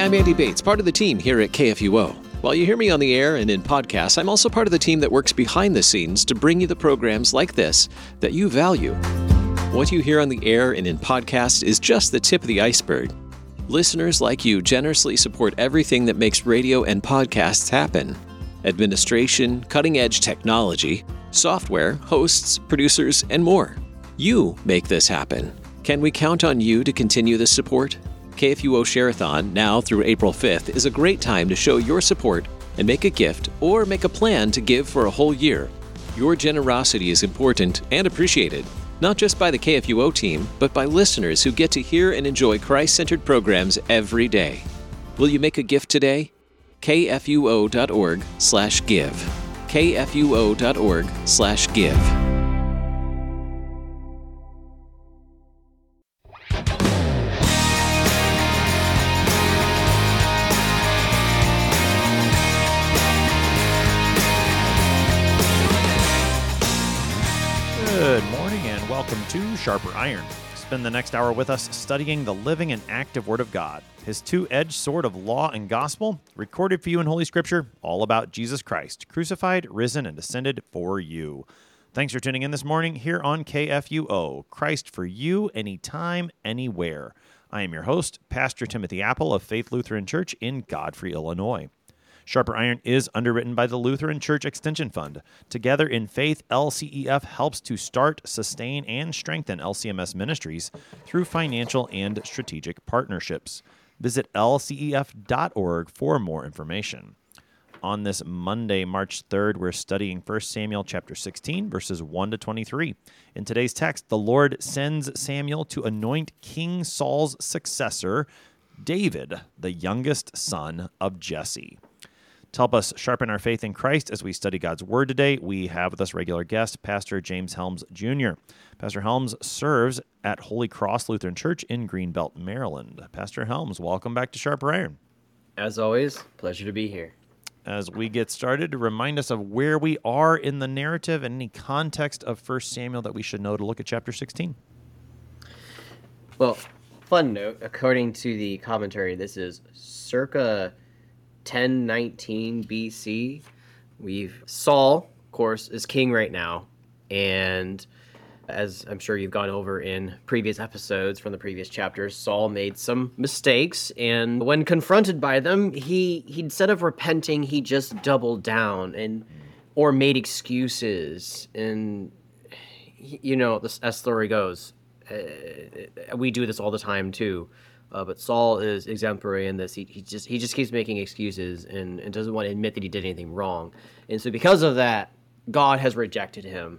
I'm Andy Bates, part of the team here at KFUO. While you hear me on the air and in podcasts, I'm also part of the team that works behind the scenes to bring you the programs like this that you value. What you hear on the air and in podcasts is just the tip of the iceberg. Listeners like you generously support everything that makes radio and podcasts happen. Administration, cutting-edge technology, software, hosts, producers, and more. You make this happen. Can we count on you to continue this support? KFUO Share-a-thon, now through April 5th, is a great time to show your support and make a gift or make a plan to give for a whole year. Your generosity is important and appreciated, not just by the KFUO team, but by listeners who get to hear and enjoy Christ-centered programs every day. Will you make a gift today? KFUO.org/give. KFUO.org/give. Good morning and welcome to Sharper Iron. Spend the next hour with us studying the living and active Word of God, His two-edged sword of law and gospel, recorded for you in Holy Scripture, all about Jesus Christ, crucified, risen, and ascended for you. Thanks for tuning in this morning here on KFUO, Christ for you, anytime, anywhere. I am your host, Pastor Timothy Apple of Faith Lutheran Church in Godfrey, Illinois. Sharper Iron is underwritten by the Lutheran Church Extension Fund. Together in Faith, LCEF helps to start, sustain, and strengthen LCMS ministries through financial and strategic partnerships. Visit lcef.org for more information. On this Monday, March 3rd, we're studying 1 Samuel chapter 16, verses 1 to 23. In today's text, the Lord sends Samuel to anoint King Saul's successor, David, the youngest son of Jesse. To help us sharpen our faith in Christ as we study God's Word today, we have with us regular guest, Pastor James Helms Jr. Pastor Helms serves at Holy Cross Lutheran Church in Greenbelt, Maryland. Pastor Helms, welcome back to Sharper Iron. As always, pleasure to be here. As we get started, remind us of where we are in the narrative and any context of 1 Samuel that we should know to look at chapter 16. Well, fun note, according to the commentary, this is circa 1019 BC. Saul, of course, is king right now, and as I'm sure you've gone over in previous episodes from the previous chapters, Saul made some mistakes, and when confronted by them, he instead of repenting, he just doubled down or made excuses. And you know, as the story goes, we do this all the time too. But Saul is exemplary in this. He just keeps making excuses and doesn't want to admit that he did anything wrong. And so because of that, God has rejected him.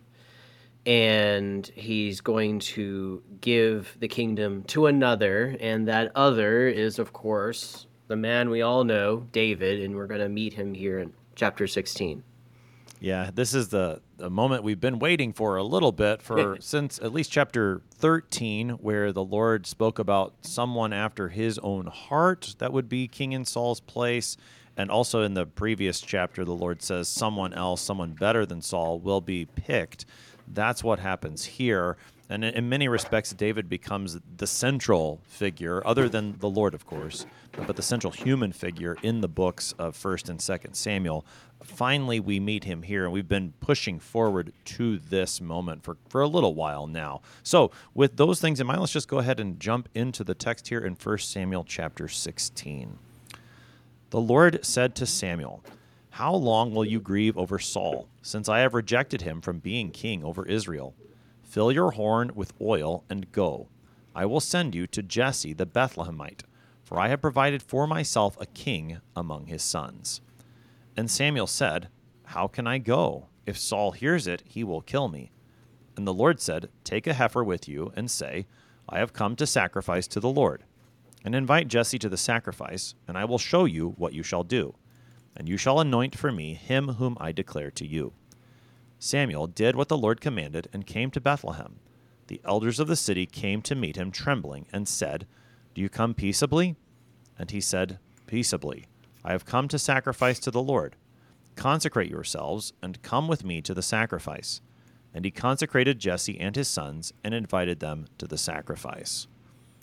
And he's going to give the kingdom to another. And that other is, of course, the man we all know, David. And we're going to meet him here in chapter 16. Yeah, this is the moment we've been waiting for a little bit since at least chapter 13, where the Lord spoke about someone after his own heart that would be king in Saul's place. And also in the previous chapter, the Lord says someone else, someone better than Saul, will be picked. That's what happens here. And in many respects, David becomes the central figure, other than the Lord, of course, but the central human figure in the books of 1st and 2nd Samuel. Finally, we meet him here, and we've been pushing forward to this moment for a little while now. So with those things in mind, let's just go ahead and jump into the text here in 1 Samuel chapter 16. The Lord said to Samuel, "How long will you grieve over Saul, since I have rejected him from being king over Israel? Fill your horn with oil and go. I will send you to Jesse the Bethlehemite, for I have provided for myself a king among his sons." And Samuel said, "How can I go? If Saul hears it, he will kill me." And the Lord said, "Take a heifer with you and say, I have come to sacrifice to the Lord. And invite Jesse to the sacrifice, and I will show you what you shall do. And you shall anoint for me him whom I declare to you." Samuel did what the Lord commanded and came to Bethlehem. The elders of the city came to meet him trembling and said, "Do you come peaceably?" And he said, "Peaceably. I have come to sacrifice to the Lord. Consecrate yourselves and come with me to the sacrifice." And he consecrated Jesse and his sons and invited them to the sacrifice.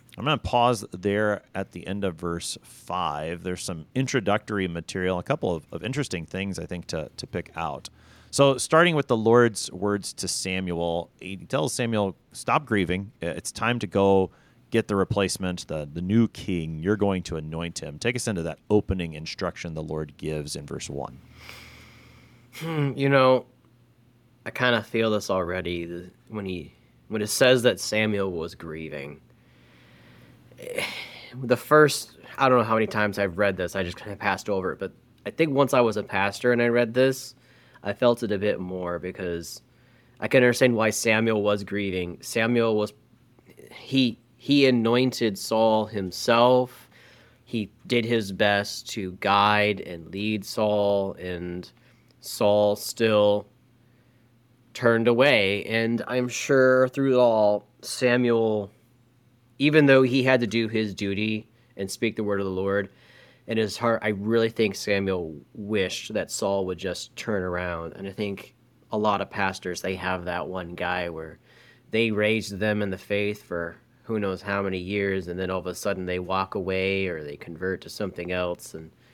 I'm going to pause there at the end of verse 5. There's some introductory material, a couple of interesting things, I think, to pick out. So starting with the Lord's words to Samuel, he tells Samuel, stop grieving. It's time to go get the replacement, the new king. You're going to anoint him. Take us into that opening instruction the Lord gives in verse 1. I kind of feel this already when it says that Samuel was grieving. The first, I don't know how many times I've read this, I just kind of passed over it, but I think once I was a pastor and I read this, I felt it a bit more because I can understand why Samuel was grieving. Samuel was, he anointed Saul himself. He did his best to guide and lead Saul, and Saul still turned away. And I'm sure through it all, Samuel, even though he had to do his duty and speak the word of the Lord, in his heart, I really think Samuel wished that Saul would just turn around. And I think a lot of pastors, they have that one guy where they raised them in the faith for who knows how many years, and then all of a sudden they walk away or they convert to something else.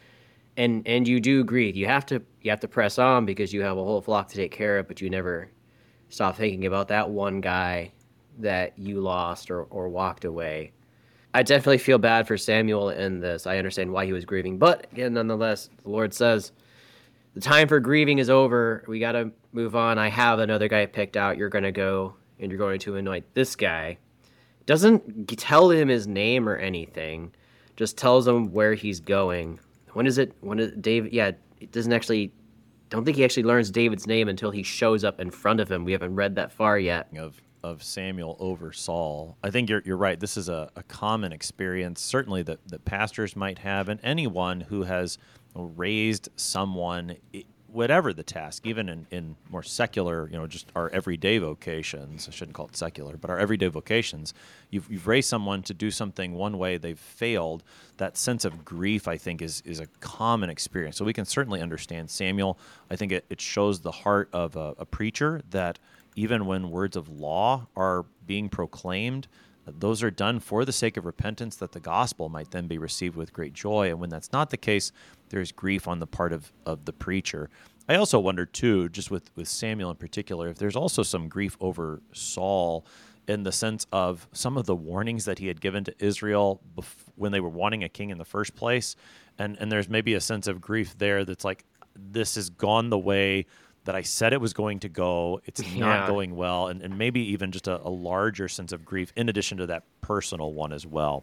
And you do grieve. You have to press on because you have a whole flock to take care of, but you never stop thinking about that one guy that you lost or walked away. I definitely feel bad for Samuel in this. I understand why he was grieving. But again, nonetheless, the Lord says, the time for grieving is over. We got to move on. I have another guy picked out. You're going to go and you're going to anoint this guy. Doesn't tell him his name or anything. Just tells him where he's going. When is David? Yeah, it doesn't actually. Don't think he actually learns David's name until he shows up in front of him. We haven't read that far yet. Of Samuel over Saul. I think you're right. This is a common experience, certainly that pastors might have, and anyone who has raised someone, whatever the task, even in more secular, just our everyday vocations. I shouldn't call it secular, but our everyday vocations. You've raised someone to do something one way, they've failed. That sense of grief, I think, is a common experience. So we can certainly understand Samuel. I think it shows the heart of a preacher that even when words of law are being proclaimed, those are done for the sake of repentance, that the gospel might then be received with great joy. And when that's not the case, there's grief on the part of the preacher. I also wonder, too, just with Samuel in particular, if there's also some grief over Saul in the sense of some of the warnings that he had given to Israel when they were wanting a king in the first place. And there's maybe a sense of grief there that's like, this has gone the way that I said it was going to go. It's not going well, and maybe even just a larger sense of grief in addition to that personal one as well.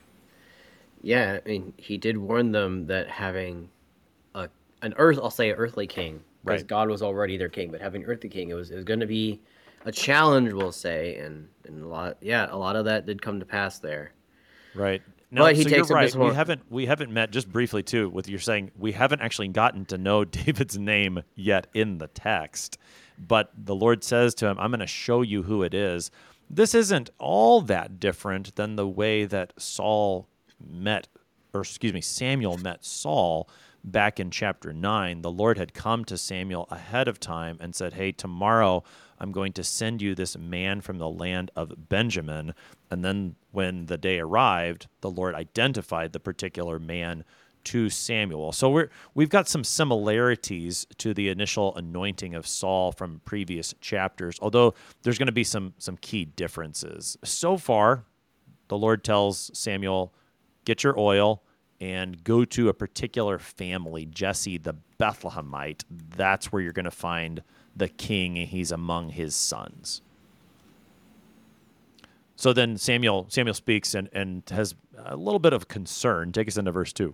Yeah, I mean, he did warn them that having an earthly king, because right. God was already their king, but having an earthly king, it was going to be a challenge, we'll say, and a lot of that did come to pass there. Right. Now, but he so takes you're up right. We haven't met, just briefly too, with you're saying we haven't actually gotten to know David's name yet in the text, but the Lord says to him, I'm going to show you who it is. This isn't all that different than the way that Samuel met Saul back in chapter 9. The Lord had come to Samuel ahead of time and said, hey, tomorrow I'm going to send you this man from the land of Benjamin. And then when the day arrived, the Lord identified the particular man to Samuel. So we've got some similarities to the initial anointing of Saul from previous chapters, although there's going to be some key differences. So far, the Lord tells Samuel, get your oil and go to a particular family, Jesse the Bethlehemite. That's where you're going to find the king. He's among his sons. So then Samuel speaks and has a little bit of concern. Take us into verse 2.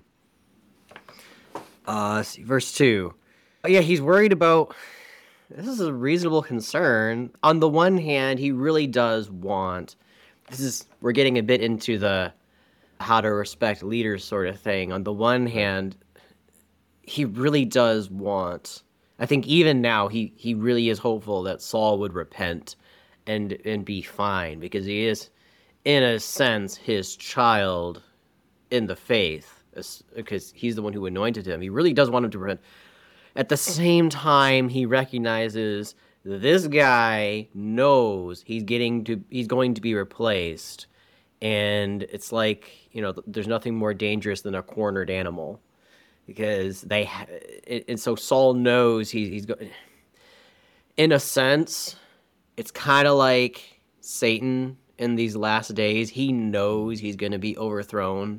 Verse 2. Yeah, he's worried about... This is a reasonable concern. On the one hand, he really does want... We're getting a bit into the how to respect leaders sort of thing. On the one hand, he really does want... I think even now, he really is hopeful that Saul would repent and be fine, because he is, in a sense, his child in the faith, because he's the one who anointed him. He really does want him to repent. At the same time, he recognizes this guy knows he's going to be replaced, And it's like, there's nothing more dangerous than a cornered animal, because and so Saul knows he's going. In a sense, it's kind of like Satan in these last days. He knows he's going to be overthrown,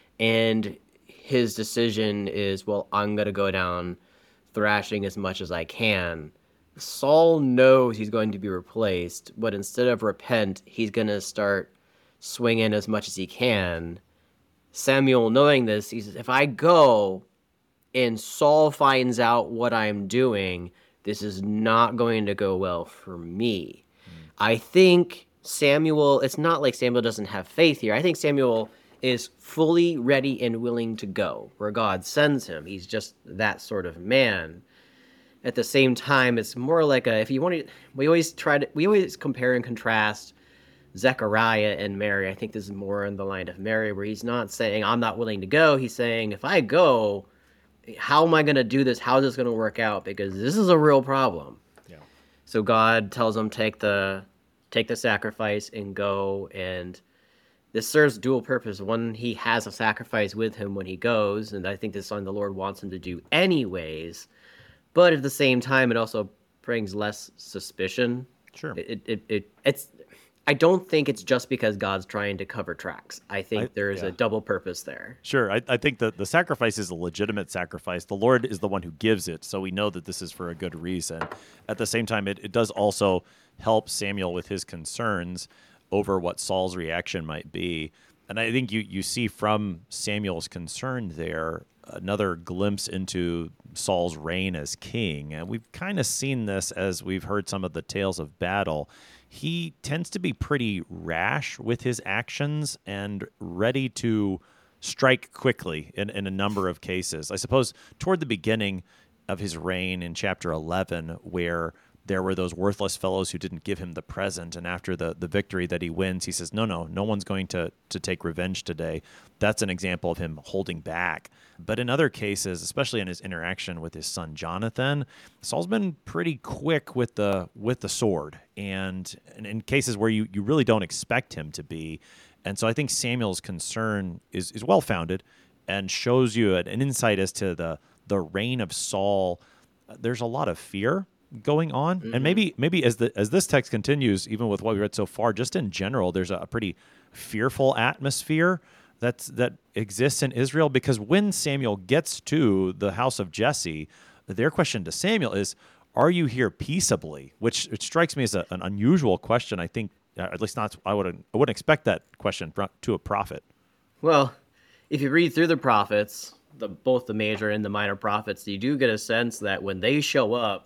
and his decision is, well, I'm going to go down thrashing as much as I can. Saul knows he's going to be replaced, but instead of repent, he's going to start swinging as much as he can. Samuel, knowing this, he says, if I go and Saul finds out what I'm doing, this is not going to go well for me. I think Samuel, it's not like Samuel doesn't have faith here. I think Samuel is fully ready and willing to go where God sends him. He's just that sort of man. At the same time, it's more like if you want to, we always compare and contrast Zechariah and Mary. I think this is more in the line of Mary, where he's not saying, I'm not willing to go. He's saying, if I go, how am I going to do this? How is this going to work out? Because this is a real problem. Yeah. So God tells him, take the sacrifice and go. And this serves dual purpose. One, he has a sacrifice with him when he goes, and I think this is something the Lord wants him to do anyways. But at the same time, it also brings less suspicion. Sure. It's. I don't think it's just because God's trying to cover tracks. I think there's a double purpose there. Sure. I think that the sacrifice is a legitimate sacrifice. The Lord is the one who gives it, so we know that this is for a good reason. At the same time, it does also help Samuel with his concerns over what Saul's reaction might be. And I think you see from Samuel's concern there another glimpse into Saul's reign as king. And we've kind of seen this as we've heard some of the tales of battle. He tends to be pretty rash with his actions and ready to strike quickly in a number of cases. I suppose toward the beginning of his reign in chapter 11, where there were those worthless fellows who didn't give him the present, and after the victory that he wins, he says, no one's going to take revenge today. That's an example of him holding back. But in other cases, especially in his interaction with his son Jonathan, Saul's been pretty quick with the sword, and in cases where you really don't expect him to be. And so I think Samuel's concern is well-founded and shows you an insight as to the reign of Saul. There's a lot of fear going on. Mm-hmm. And maybe as this text continues, even with what we read so far, just in general, there's a pretty fearful atmosphere that exists in Israel, because when Samuel gets to the house of Jesse, their question to Samuel is, are you here peaceably? Which it strikes me as an unusual question. I think, at least not, I wouldn't expect that question to a prophet. Well, if you read through the prophets, both the major and the minor prophets, you do get a sense that when they show up,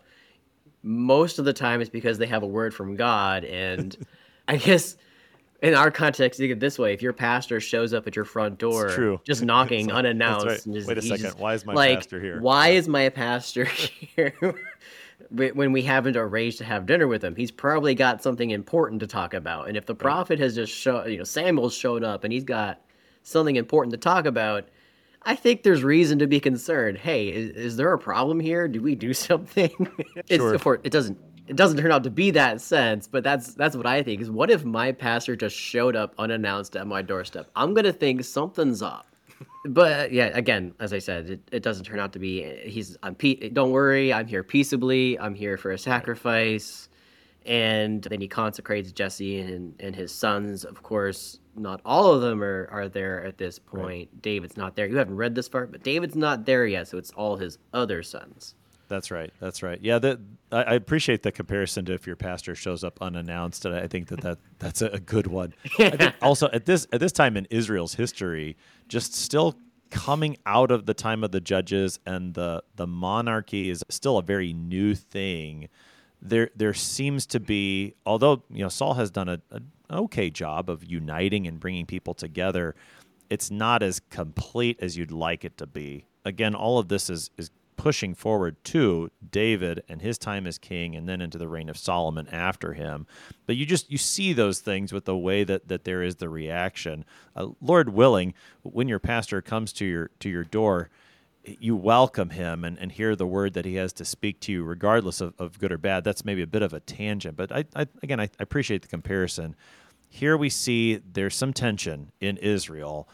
most of the time it's because they have a word from God. And I guess in our context, you get this way: if your pastor shows up at your front door, just knocking unannounced, right. And wait a second, why is my pastor here? Why is my pastor here? When we haven't arranged to have dinner with him, he's probably got something important to talk about. And if the prophet has just Samuel's showed up and he's got something important to talk about, I think there's reason to be concerned. Hey, is there a problem here? Do we do something? Sure. It doesn't turn out to be that sense, but that's what I think. Is what if my pastor just showed up unannounced at my doorstep? I'm gonna think something's up. But yeah, again, as I said, it doesn't turn out to be. Don't worry, I'm here peaceably. I'm here for a sacrifice. And then he consecrates Jesse and his sons. Of course, not all of them are there at this point. Right. David's not there. You haven't read this part, but David's not there yet, so it's all his other sons. That's right. Yeah, I appreciate the comparison to if your pastor shows up unannounced, and I think that's a good one. I think also at this time in Israel's history, just still coming out of the time of the judges, and the monarchy is still a very new thing. There seems to be, although Saul has done an okay job of uniting and bringing people together, it's not as complete as you'd like it to be. Again, all of this is pushing forward to David and his time as king, and then into the reign of Solomon after him. But you see those things with the way that there is the reaction. Lord willing, when your pastor comes to your door, you welcome him and hear the word that he has to speak to you, regardless of good or bad. That's maybe a bit of a tangent, but I appreciate the comparison. here we see there's some tension in Israel,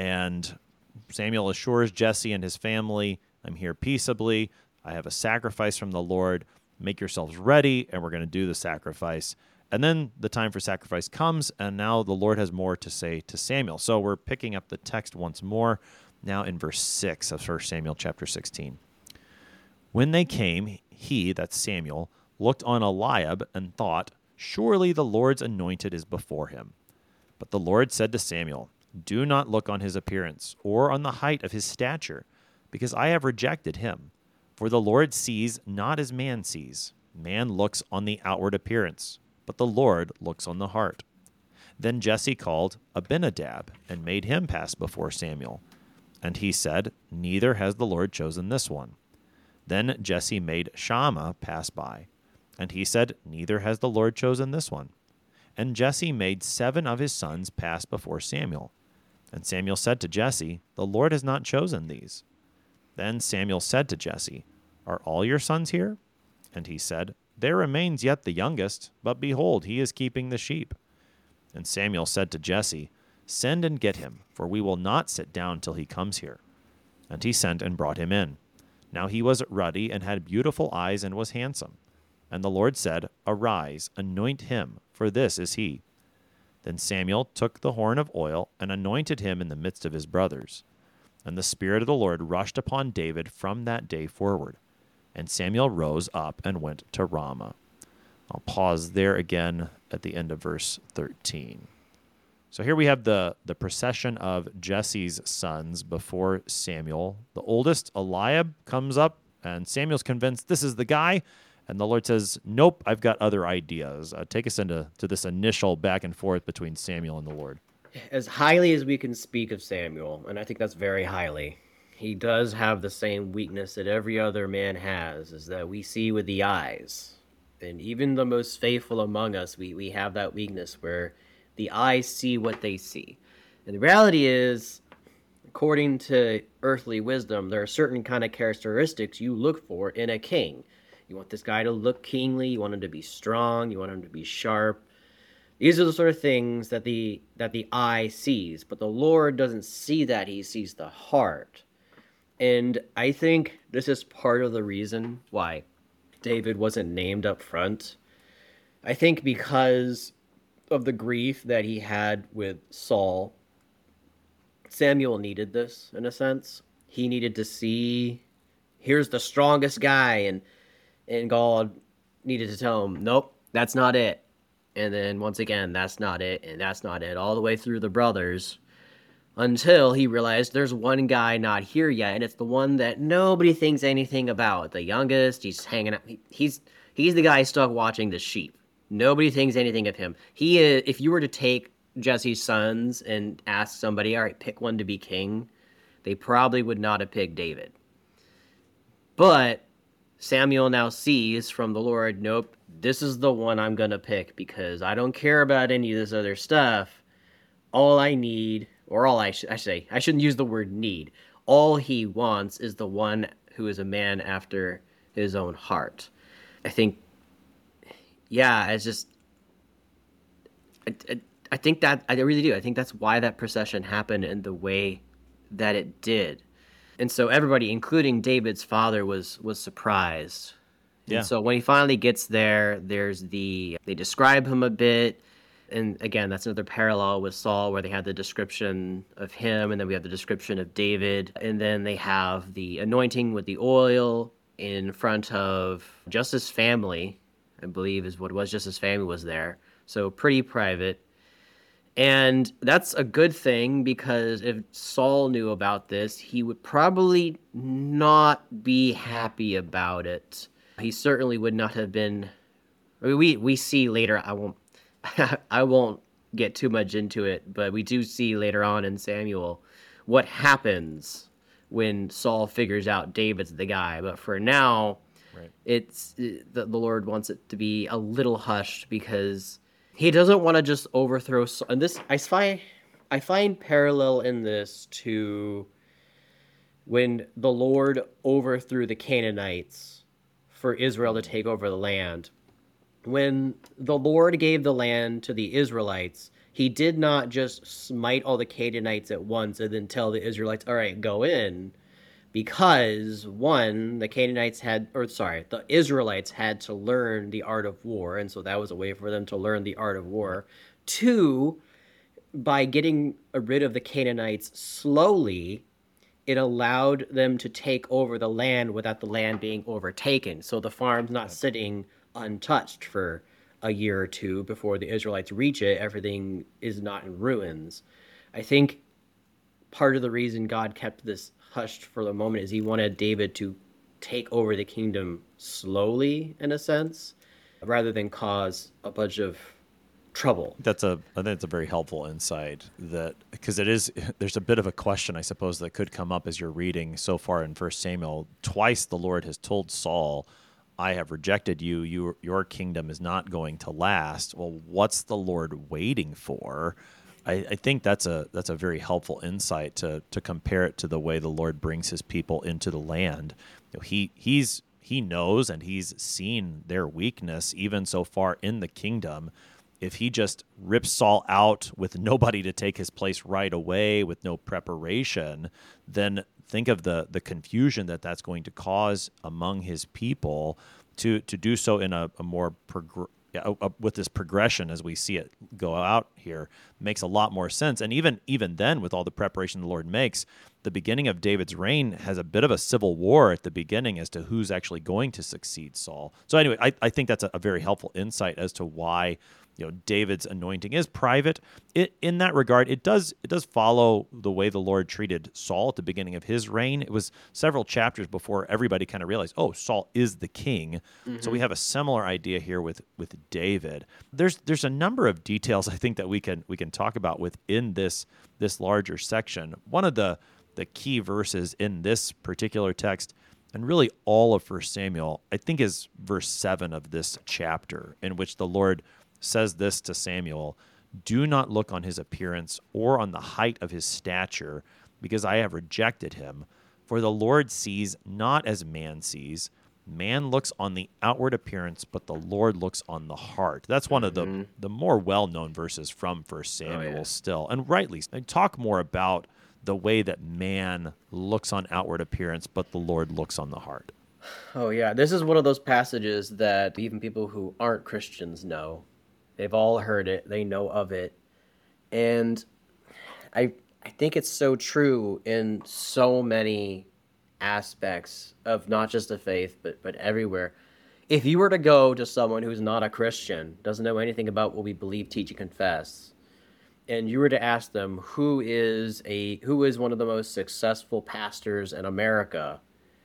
and Samuel assures Jesse and his family, I'm here peaceably. I have a sacrifice from the Lord. Make yourselves ready, and we're going to do the sacrifice. And then the time for sacrifice comes, and now the Lord has more to say to Samuel. So we're picking up the text once more, now in verse 6 of 1 Samuel chapter 16. When they came, he, that's Samuel, looked on Eliab and thought, surely the Lord's anointed is before him. But the Lord said to Samuel, do not look on his appearance or on the height of his stature, because I have rejected him. For the Lord sees not as man sees. Man looks on the outward appearance, but the Lord looks on the heart. Then Jesse called Abinadab and made him pass before Samuel. And he said, neither has the Lord chosen this one. Then Jesse made Shammah pass by. And he said, neither has the Lord chosen this one. And Jesse made 7 of his sons pass before Samuel. And Samuel said to Jesse, the Lord has not chosen these. Then Samuel said to Jesse, are all your sons here? And he said, there remains yet the youngest, but behold, he is keeping the sheep. And Samuel said to Jesse, send and get him, for we will not sit down till he comes here. And he sent and brought him in. Now he was ruddy and had beautiful eyes and was handsome. And the Lord said, arise, anoint him, for this is he. Then Samuel took the horn of oil and anointed him in the midst of his brothers. And the Spirit of the Lord rushed upon David from that day forward. And Samuel rose up and went to Ramah. I'll pause there again at the end of verse 13. So here we have the procession of Jesse's sons before Samuel. The oldest, Eliab, comes up, and Samuel's convinced this is the guy. And the Lord says, nope, I've got other ideas. Take us into this initial back and forth between Samuel and the Lord. As highly as we can speak of Samuel, and I think that's very highly, he does have the same weakness that every other man has, is that we see with the eyes. And even the most faithful among us, we have that weakness where the eyes see what they see. And the reality is, according to earthly wisdom, there are certain kind of characteristics you look for in a king. You want this guy to look kingly, you want him to be strong, you want him to be sharp. These are the sort of things that the eye sees, but the Lord doesn't see that. He sees the heart. And I think this is part of the reason why David wasn't named up front. I think because of the grief that he had with Saul, Samuel needed this, in a sense. He needed to see, here's the strongest guy, and God needed to tell him, nope, that's not it. And then once again, that's not it, and that's not it, all the way through the brothers, until he realized there's one guy not here yet, and it's the one that nobody thinks anything about. The youngest, he's hanging out. He's the guy stuck watching the sheep. Nobody thinks anything of him. He is, if you were to take Jesse's sons and ask somebody, all right, pick one to be king, they probably would not have picked David. But Samuel now sees from the Lord, nope, this is the one I'm going to pick because I don't care about any of this other stuff. All I need, or all I say, I shouldn't use the word need. All he wants is the one who is a man after his own heart. I think, yeah, it's just, I think that, I really do. I think that's why that procession happened in the way that it did. And so everybody, including David's father, was surprised. Yeah. And so when he finally gets there, they describe him a bit. And again, that's another parallel with Saul, where they had the description of him, and then we have the description of David. And then they have the anointing with the oil in front of just his family, I believe is what it was. Just his family was there. So pretty private. And that's a good thing, because if Saul knew about this, he would probably not be happy about it. He certainly would not have been. I mean, we see later. I won't get too much into it, but we do see later on in Samuel what happens when Saul figures out David's the guy. But for now, right, it's the Lord wants it to be a little hushed, because he doesn't want to just overthrow. And this I find parallel in this to when the Lord overthrew the Canaanites for Israel to take over the land. When the Lord gave the land to the Israelites, He did not just smite all the Canaanites at once and then tell the Israelites, all right, go in. Because one, the Israelites had to learn the art of war, and so that was a way for them to learn the art of war. Two, by getting rid of the Canaanites slowly, it allowed them to take over the land without the land being overtaken. So the farm's not sitting untouched for a year or two before the Israelites reach it. Everything is not in ruins. I think part of the reason God kept this hushed for the moment is he wanted David to take over the kingdom slowly, in a sense, rather than cause a bunch of trouble. I think it's a very helpful insight, that because there's a bit of a question, I suppose, that could come up as you're reading so far in 1 Samuel. Twice the Lord has told Saul, I have rejected you. Your kingdom is not going to last. Well, what's the Lord waiting for? I think that's a very helpful insight to compare it to the way the Lord brings his people into the land. He knows and he's seen their weakness even so far in the kingdom. If he just rips Saul out with nobody to take his place right away, with no preparation, then think of the confusion that's going to cause among his people. To do so in a more with this progression as we see it go out here makes a lot more sense. And even then, with all the preparation the Lord makes, the beginning of David's reign has a bit of a civil war at the beginning as to who's actually going to succeed Saul. So anyway, I think that's a very helpful insight as to why David's anointing is private. In that regard, it does follow the way the Lord treated Saul at the beginning of his reign. It was several chapters before everybody kind of realized, oh, Saul is the king. Mm-hmm. So we have a similar idea here with David. There's a number of details I think that we can talk about within this larger section. One of the key verses in this particular text, and really all of 1 Samuel, I think is verse 7 of this chapter, in which the Lord says this to Samuel, do not look on his appearance or on the height of his stature, because I have rejected him. For the Lord sees not as man sees. Man looks on the outward appearance, but the Lord looks on the heart. That's one of the more well-known verses from 1 Samuel still, and rightly. And talk more about the way that man looks on outward appearance, but the Lord looks on the heart. Oh, yeah. This is one of those passages that even people who aren't Christians know. They've all heard it. They know of it. And I think it's so true in so many aspects of not just the faith, but everywhere. If you were to go to someone who's not a Christian, doesn't know anything about what we believe, teach, and confess, and you were to ask them who is one of the most successful pastors in America,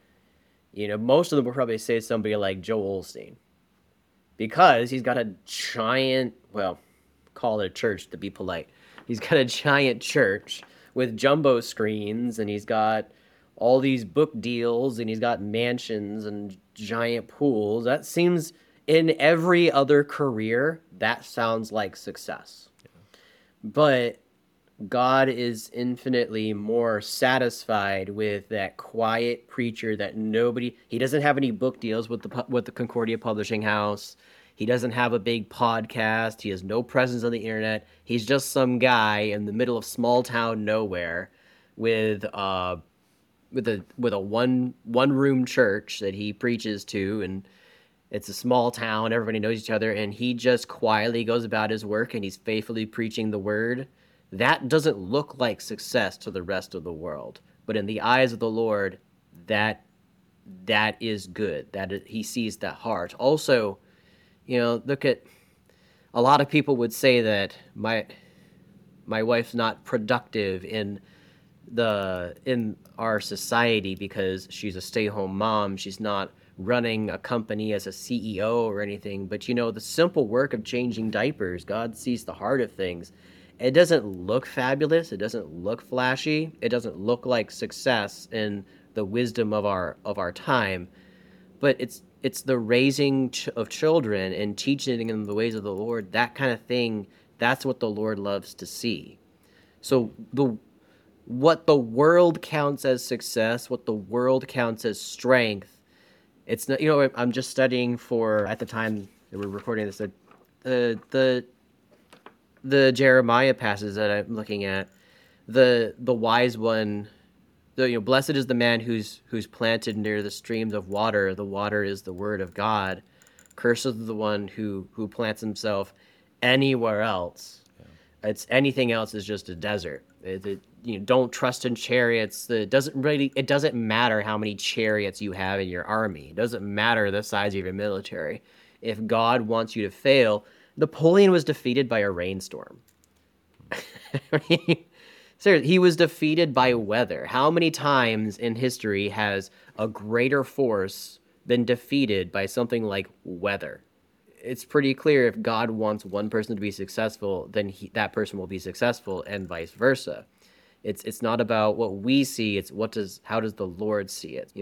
most of them will probably say somebody like Joel Osteen. Because he's got a giant, call it a church to be polite. He's got a giant church with jumbo screens, and he's got all these book deals, and he's got mansions and giant pools. That seems, in every other career, that sounds like success. Yeah. But God is infinitely more satisfied with that quiet preacher that he doesn't have any book deals with the Concordia Publishing House. He doesn't have a big podcast. He has no presence on the internet. He's just some guy in the middle of small town nowhere with a one room church that he preaches to, and it's a small town. Everybody knows each other, and he just quietly goes about his work, and he's faithfully preaching the word. That doesn't look like success to the rest of the world, but in the eyes of the Lord, that is good. He sees that heart. Also, look at, a lot of people would say that my wife's not productive in our society because she's a stay-home mom. She's not running a company as a CEO or anything. But the simple work of changing diapers, God sees the heart of things. It doesn't look fabulous. It doesn't look flashy. It doesn't look like success in the wisdom of our time. But it's the raising of children and teaching them the ways of the Lord, that kind of thing. That's what the Lord loves to see. So what the world counts as success, what the world counts as strength, it's not. I'm just studying for, at the time that we're recording this, the the Jeremiah passage that I'm looking at, the wise one, blessed is the man who's planted near the streams of water. The water is the word of God. Cursed is the one who plants himself anywhere else. Yeah. It's anything else is just a desert. Don't trust in chariots. It doesn't matter how many chariots you have in your army. It doesn't matter the size of your military. If God wants you to fail, Napoleon was defeated by a rainstorm. I mean, seriously, he was defeated by weather. How many times in history has a greater force been defeated by something like weather? It's pretty clear if God wants one person to be successful, then that person will be successful, and vice versa. It's not about what we see. It's how does the Lord see it?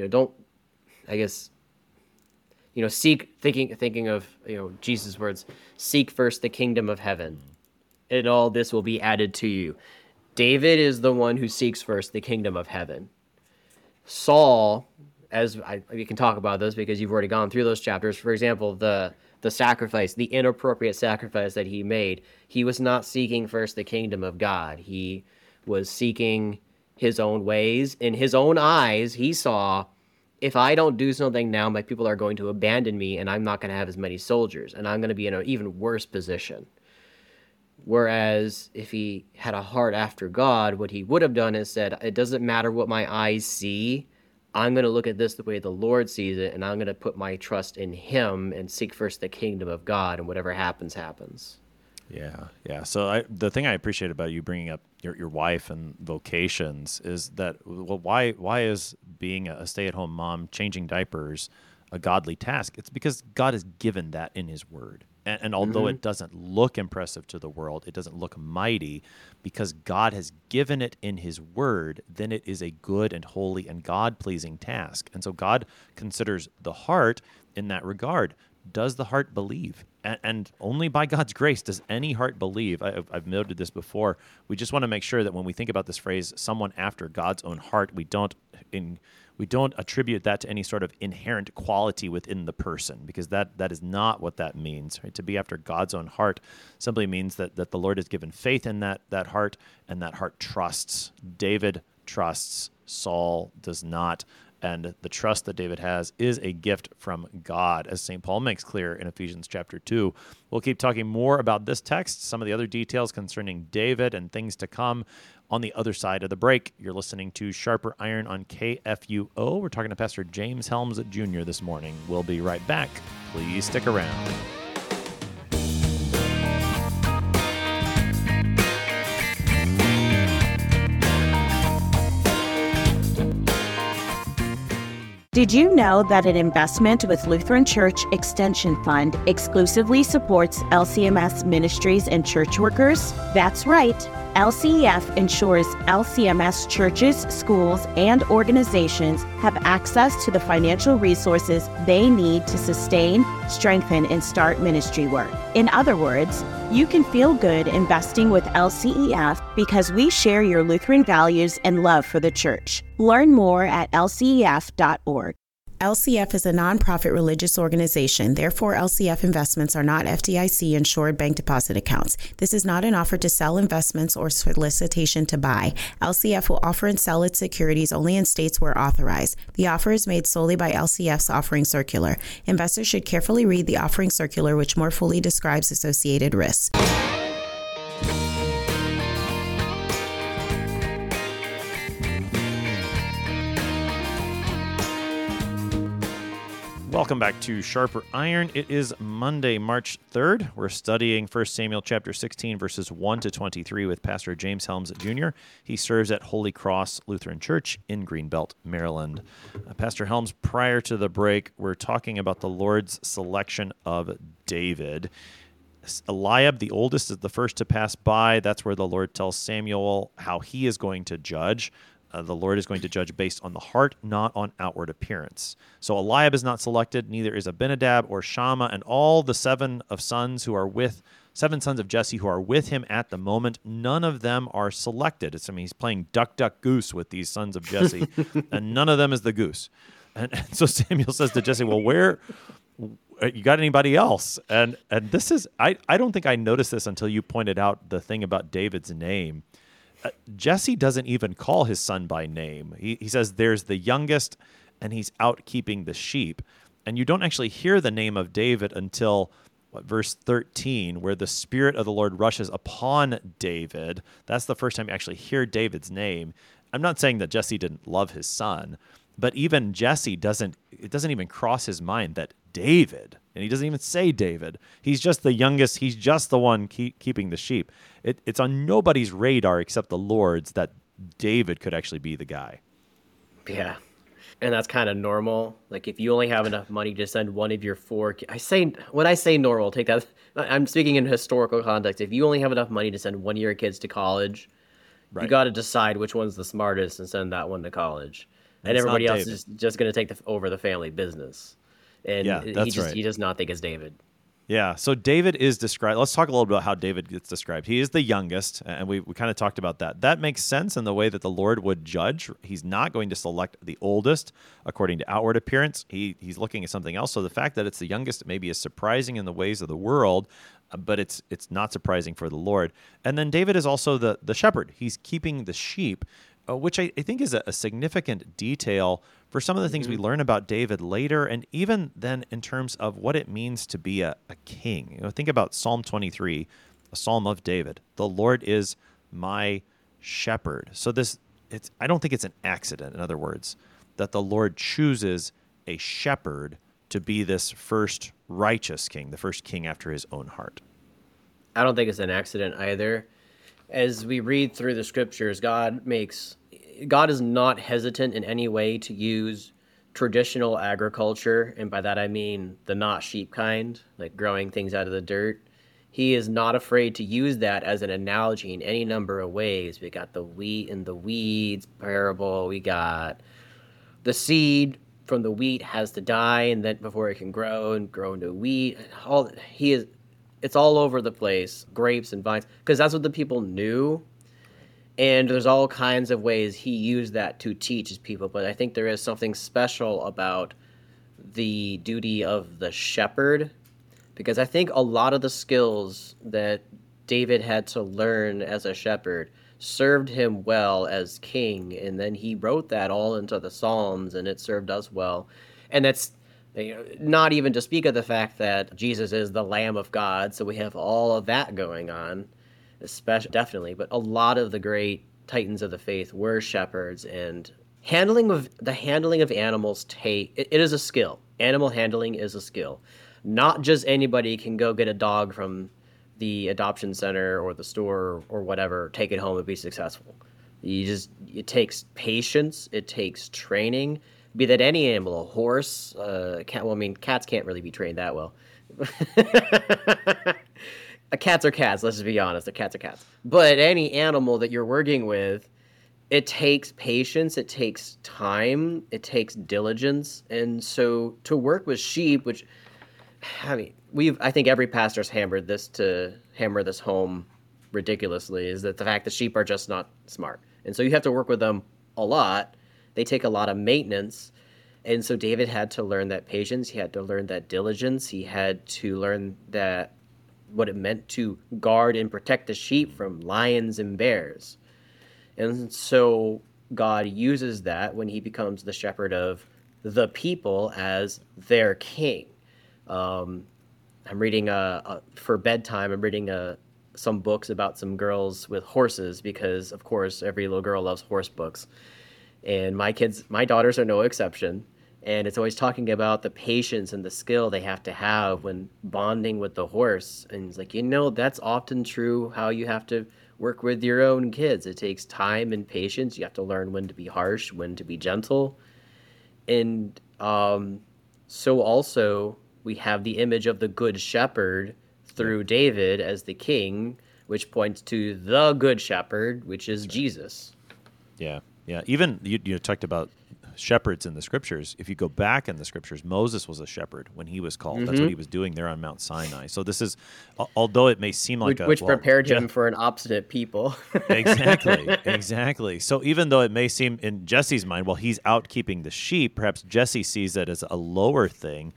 Thinking of Jesus' words, seek first the kingdom of heaven, and all this will be added to you. David is the one who seeks first the kingdom of heaven. Saul, we can talk about this because you've already gone through those chapters. For example, the sacrifice, the inappropriate sacrifice that he made, he was not seeking first the kingdom of God. He was seeking his own ways. In his own eyes, he saw, if I don't do something now, my people are going to abandon me, and I'm not going to have as many soldiers, and I'm going to be in an even worse position. Whereas if he had a heart after God, what he would have done is said, it doesn't matter what my eyes see. I'm going to look at this the way the Lord sees it, and I'm going to put my trust in him and seek first the kingdom of God, and whatever happens, happens. Yeah. So the thing I appreciate about you bringing up your wife and vocations is that, why is being a stay-at-home mom, changing diapers, a godly task? It's because God has given that in his word. And although it doesn't look impressive to the world, it doesn't look mighty, because God has given it in his word, then it is a good and holy and God-pleasing task. And so God considers the heart in that regard. Does the heart believe? And only by God's grace does any heart believe. I've noted this before. We just want to make sure that when we think about this phrase, someone after God's own heart, we don't attribute that to any sort of inherent quality within the person, because that is not what that means. Right? To be after God's own heart simply means that the Lord has given faith in that heart, and that heart trusts. David trusts. Saul does not. And the trust that David has is a gift from God, as St. Paul makes clear in Ephesians chapter 2. We'll keep talking more about this text, some of the other details concerning David and things to come on the other side of the break. You're listening to Sharper Iron on KFUO. We're talking to Pastor James Helms Jr. this morning. We'll be right back. Please stick around. Did you know that an investment with Lutheran Church Extension Fund exclusively supports LCMS ministries and church workers? That's right. LCEF ensures LCMS churches, schools, and organizations have access to the financial resources they need to sustain, strengthen, and start ministry work. In other words, you can feel good investing with LCEF because we share your Lutheran values and love for the church. Learn more at lcef.org. LCF is a nonprofit religious organization. Therefore, LCF investments are not FDIC-insured bank deposit accounts. This is not an offer to sell investments or solicitation to buy. LCF will offer and sell its securities only in states where authorized. The offer is made solely by LCF's offering circular. Investors should carefully read the offering circular, which more fully describes associated risks. Welcome back to Sharper Iron. It is Monday, March 3rd. We're studying 1 Samuel chapter 16, verses 1 to 23 with Pastor James Helms Jr. He serves at Holy Cross Lutheran Church in Greenbelt, Maryland. Pastor Helms, prior to the break, we're talking about the Lord's selection of David. Eliab, the oldest, is the first to pass by. That's where the Lord tells Samuel how he is going to judge. The Lord is going to judge based on the heart, not on outward appearance. So Eliab is not selected, neither is Abinadab or Shammah, and all the seven sons of Jesse who are with him at the moment, none of them are selected. He's playing duck, duck, goose with these sons of Jesse, and none of them is the goose. And so Samuel says to Jesse, well, where You got anybody else? And this is, I don't think I noticed this until you pointed out the thing about David's name. Jesse doesn't even call his son by name. He says there's the youngest, and he's out keeping the sheep. And you don't actually hear the name of David until verse 13, where the Spirit of the Lord rushes upon David. That's the first time you actually hear David's name. I'm not saying that Jesse didn't love his son, but even Jesse it doesn't even cross his mind that David, and he doesn't even say David. He's just the youngest. He's just the one keeping the sheep. It's on nobody's radar except the Lord's that David could actually be the guy. Yeah. And that's kind of normal. Like if you only have enough money to send one of your four, when I say normal, take that, I'm speaking in historical context. If you only have enough money to send one of your kids to college, Right. you got to decide which one's the smartest and send that one to college. And it's everybody not else is just going to take over the family business. And Yeah, that's right. he does not think it's David. Yeah, so David is described. Let's talk a little bit about how David gets described. He is the youngest, and we kind of talked about that. That makes sense in the way that the Lord would judge. He's not going to select the oldest according to outward appearance. He's looking at something else. So the fact that it's the youngest maybe is surprising in the ways of the world, but it's not surprising for the Lord. And then David is also the shepherd. He's keeping the sheep, which I think is a significant detail for some of the things we learn about David later, and even then in terms of what it means to be a king. Think about Psalm 23, a psalm of David. The Lord is my shepherd. So I don't think it's an accident, in other words, that the Lord chooses a shepherd to be this first righteous king, the first king after his own heart. I don't think it's an accident either. As we read through the scriptures, God is not hesitant in any way to use traditional agriculture, and by that I mean the not sheep kind, like growing things out of the dirt. He is not afraid to use that as an analogy in any number of ways. We got the wheat and the weeds parable. We got the seed from the wheat has to die, and then before it can grow into wheat. It's all over the place, grapes and vines, because that's what the people knew. And there's all kinds of ways he used that to teach his people. But I think there is something special about the duty of the shepherd, because I think a lot of the skills that David had to learn as a shepherd served him well as king. And then he wrote that all into the Psalms, and it served us well. And that's not even to speak of the fact that Jesus is the Lamb of God, so we have all of that going on, definitely. But a lot of the great titans of the faith were shepherds, and the handling of animals it is a skill. Animal handling is a skill. Not just anybody can go get a dog from the adoption center or the store or whatever, take it home and be successful. It takes patience, it takes training. Be that any animal, a horse, cat. Well, I mean, cats can't really be trained that well. Cats are cats. Let's just be honest. Cats are cats. But any animal that you're working with, it takes patience. It takes time. It takes diligence. And so to work with sheep, which, I mean, I think every pastor's hammer this home ridiculously, is that the fact that sheep are just not smart. And so you have to work with them a lot. They take a lot of maintenance. And so David had to learn that patience. He had to learn that diligence. He had to learn that what it meant to guard and protect the sheep from lions and bears. And so God uses that when he becomes the shepherd of the people as their king. I'm reading for bedtime, I'm reading some books about some girls with horses, because of course every little girl loves horse books. And my daughters are no exception. And it's always talking about the patience and the skill they have to have when bonding with the horse. And it's like, that's often true how you have to work with your own kids. It takes time and patience. You have to learn when to be harsh, when to be gentle. And so also we have the image of the good shepherd through David as the king, which points to the good shepherd, which is Jesus. Yeah. Even you talked about shepherds in the scriptures. If you go back in the scriptures, Moses was a shepherd when he was called. That's what he was doing there on Mount Sinai. So this is, although it may seem like which prepared him for an obstinate people. Exactly. So even though it may seem in Jesse's mind, he's out keeping the sheep, perhaps Jesse sees that as a lower thing.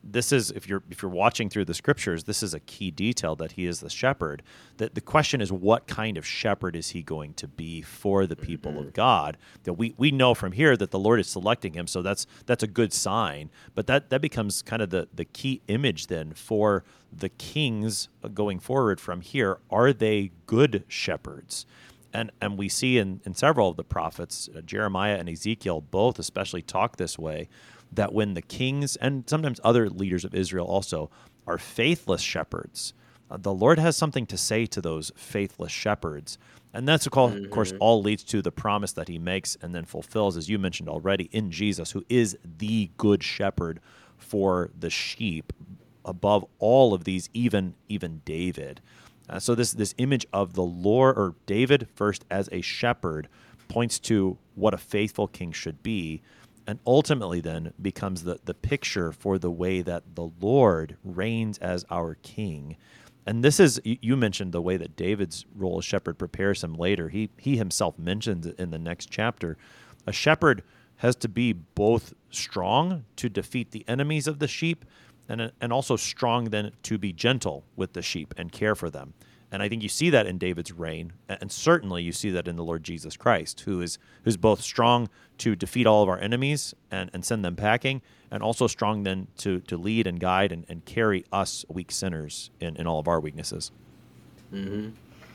this is, if you're watching through the scriptures, this is a key detail, that he is the shepherd. That the question is, what kind of shepherd is he going to be for the people of God? That we know from here that the Lord is selecting him, so that's a good sign. But that becomes kind of the key image then for the kings going forward from here. Are they good shepherds? And we see in several of the prophets, Jeremiah and Ezekiel both especially talk this way, that when the kings, and sometimes other leaders of Israel also, are faithless shepherds, the Lord has something to say to those faithless shepherds. And that's, of course, all leads to the promise that he makes and then fulfills, as you mentioned already, in Jesus, who is the good shepherd for the sheep, above all of these, even David. So this image of the Lord, or David first as a shepherd, points to what a faithful king should be, and ultimately then becomes the picture for the way that the Lord reigns as our king. And this is, you mentioned the way that David's role as shepherd prepares him later. He himself mentions it in the next chapter. A shepherd has to be both strong to defeat the enemies of the sheep, and also strong then to be gentle with the sheep and care for them. And I think you see that in David's reign, and certainly you see that in the Lord Jesus Christ, who's both strong to defeat all of our enemies and send them packing, and also strong then to lead and guide and carry us weak sinners in all of our weaknesses. Mm-hmm.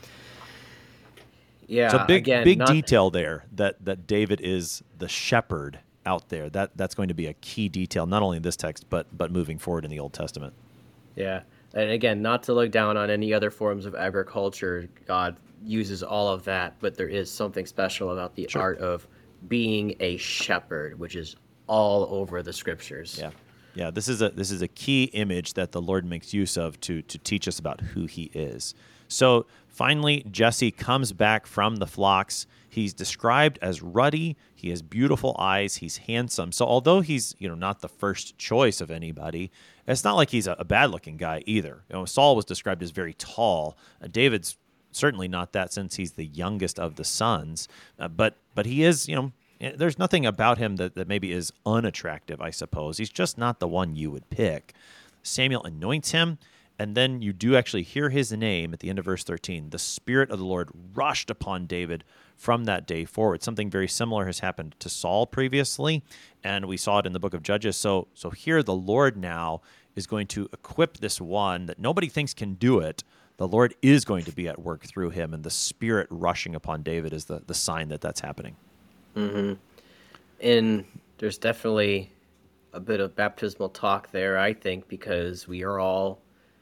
Yeah. So big again, detail there that David is the shepherd out there. That's going to be a key detail, not only in this text, but moving forward in the Old Testament. Yeah. And again, not to look down on any other forms of agriculture. God uses all of that, but there is something special about the art of being a shepherd, which is all over the scriptures. Yeah. This is a key image that the Lord makes use of to teach us about who he is. So finally, Jesse comes back from the flocks. He's described as ruddy. He has beautiful eyes. He's handsome. So although he's not the first choice of anybody, it's not like he's a bad-looking guy either. Saul was described as very tall. David's certainly not that, since he's the youngest of the sons. But he is, there's nothing about him that maybe is unattractive, I suppose. He's just not the one you would pick. Samuel anoints him, and then you do actually hear his name at the end of verse 13. The Spirit of the Lord rushed upon David from that day forward. Something very similar has happened to Saul previously, and we saw it in the book of Judges. So here the Lord now is going to equip this one that nobody thinks can do it. The Lord is going to be at work through him, and the Spirit rushing upon David is the sign that that's happening. Mm-hmm. And there's definitely a bit of baptismal talk there, I think, because we are all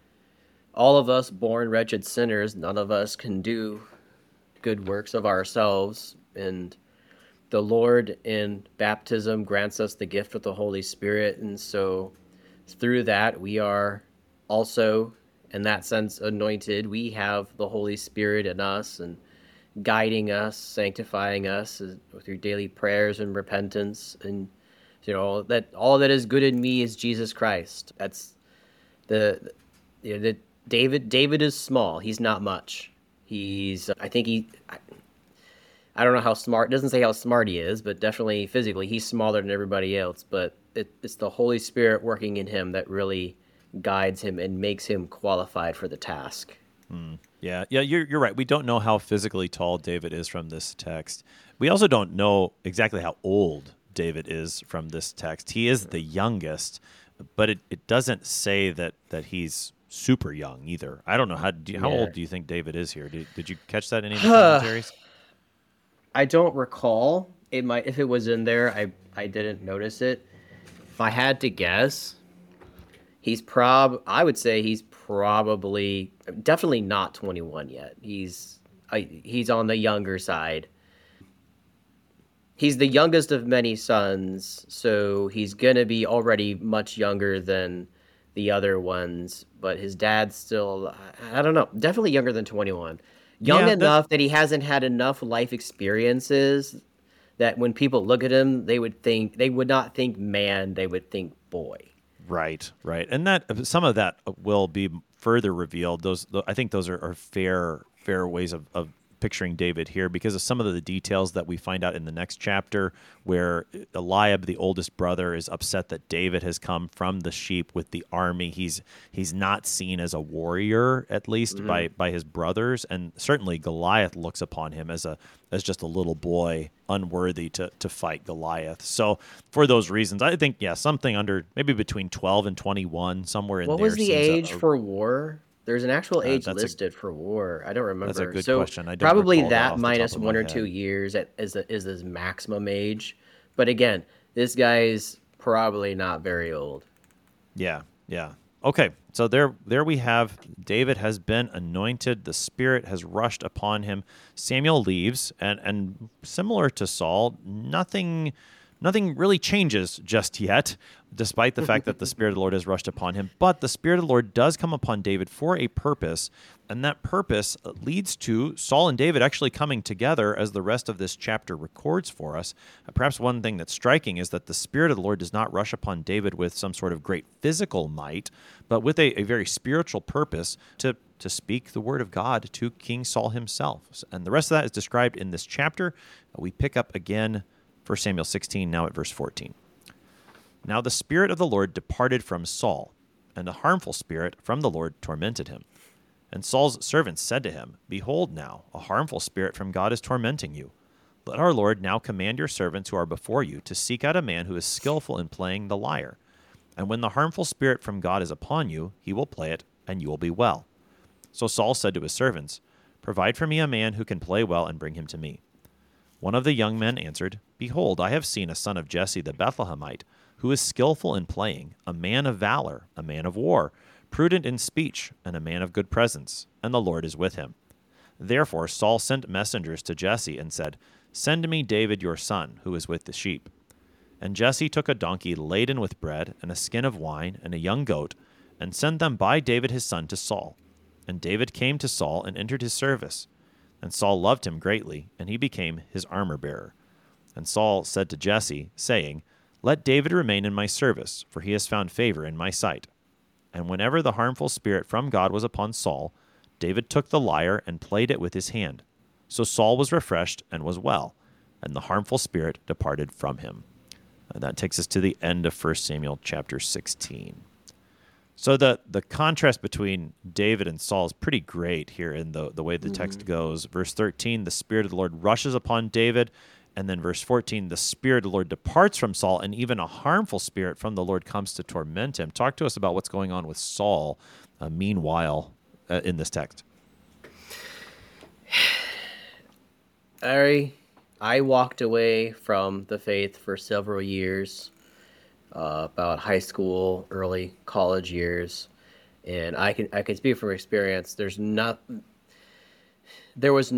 of us born wretched sinners. None of us can do good works of ourselves, and the Lord in baptism grants us the gift of the Holy Spirit, and so through that we are also, in that sense, anointed. We have the Holy Spirit in us and guiding us, sanctifying us through daily prayers and repentance, and that all that is good in me is Jesus Christ. That's the David is small. He's not much. I don't know how smart, it doesn't say how smart he is, but definitely physically he's smaller than everybody else, but it's the Holy Spirit working in him that really guides him and makes him qualified for the task. Yeah, you're right. We don't know how physically tall David is from this text. We also don't know exactly how old David is from this text. He is the youngest, but it doesn't say that he's super young either. I don't know. How old do you think David is here? Did you catch that in any of the commentaries? I don't recall. It might, if it was in there, I didn't notice it. If I had to guess, I would say he's probably definitely not 21 yet. He's on the younger side. He's the youngest of many sons, so he's gonna be already much younger than the other ones, but his dad's still, I don't know, definitely younger than 21. Young enough that he hasn't had enough life experiences that when people look at him, they would not think man, they would think boy. Right. And that some of that will be further revealed. I think those are fair ways of picturing David here because of some of the details that we find out in the next chapter, where Eliab, the oldest brother, is upset that David has come from the sheep with the army. He's not seen as a warrior, at least by his brothers, and certainly Goliath looks upon him as just a little boy, unworthy to fight Goliath. So for those reasons, I think, something under maybe between 12 and 21, somewhere in there. What was the age for war? There's an actual age listed for war. I don't remember. That's a good question. I don't probably recall that off the minus top of 1 my or head. 2 years is his maximum age. But again, this guy's probably not very old. Yeah. Okay, so there we have David has been anointed. The Spirit has rushed upon him. Samuel leaves, and similar to Saul, nothing really changes just yet, despite the fact that the Spirit of the Lord has rushed upon him. But the Spirit of the Lord does come upon David for a purpose, and that purpose leads to Saul and David actually coming together, as the rest of this chapter records for us. Perhaps one thing that's striking is that the Spirit of the Lord does not rush upon David with some sort of great physical might, but with a very spiritual purpose to speak the word of God to King Saul himself. And the rest of that is described in this chapter. We pick up again 1 Samuel 16, now at verse 14. Now the Spirit of the Lord departed from Saul, and a harmful spirit from the Lord tormented him. And Saul's servants said to him, Behold now, a harmful spirit from God is tormenting you. Let our Lord now command your servants who are before you to seek out a man who is skillful in playing the lyre. And when the harmful spirit from God is upon you, he will play it, and you will be well. So Saul said to his servants, Provide for me a man who can play well and bring him to me. One of the young men answered, Behold, I have seen a son of Jesse the Bethlehemite, who is skillful in playing, a man of valor, a man of war, prudent in speech, and a man of good presence, and the Lord is with him. Therefore Saul sent messengers to Jesse and said, Send me David your son, who is with the sheep. And Jesse took a donkey laden with bread, and a skin of wine, and a young goat, and sent them by David his son to Saul. And David came to Saul and entered his service. And Saul loved him greatly, and he became his armor-bearer. And Saul said to Jesse, saying, Let David remain in my service, for he has found favor in my sight. And whenever the harmful spirit from God was upon Saul, David took the lyre and played it with his hand. So Saul was refreshed and was well, and the harmful spirit departed from him. And that takes us to the end of 1 Samuel chapter 16. So the contrast between David and Saul is pretty great here in the way the text goes. Verse 13, the Spirit of the Lord rushes upon David. And then verse 14, the Spirit of the Lord departs from Saul, and even a harmful spirit from the Lord comes to torment him. Talk to us about what's going on with Saul meanwhile in this text. I walked away from the faith for several years, about high school, early college years, and I can speak from experience. There was